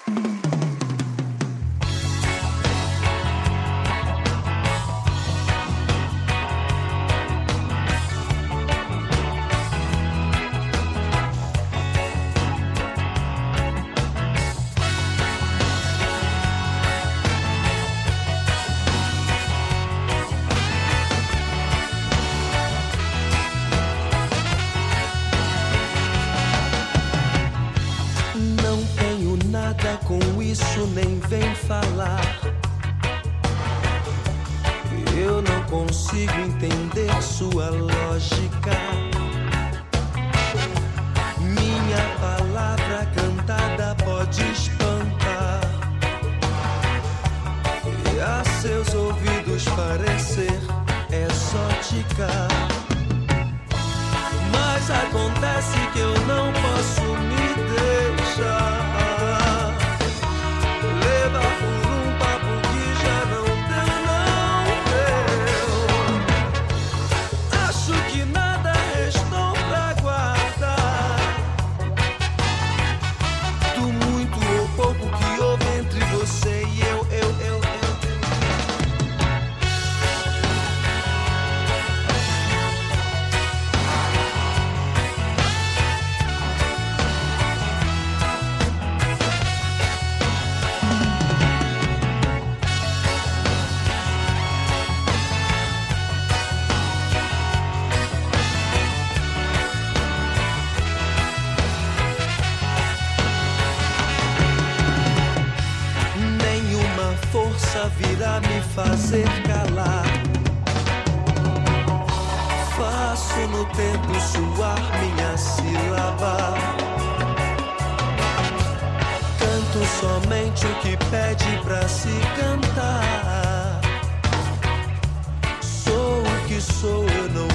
Com isso nem vem falar. Eu não consigo entender sua lógica. Minha palavra cantada pode espantar e a seus ouvidos parecer exótica. Mas acontece que eu não posso me deixar levar por um papo que já não deu. Acho que nada restou pra guardar do muito ou pouco que houve entre você e eu. Força virá me fazer calar. Faço no tempo suar minha sílaba. Canto somente o que pede pra se cantar. Sou o que sou, eu não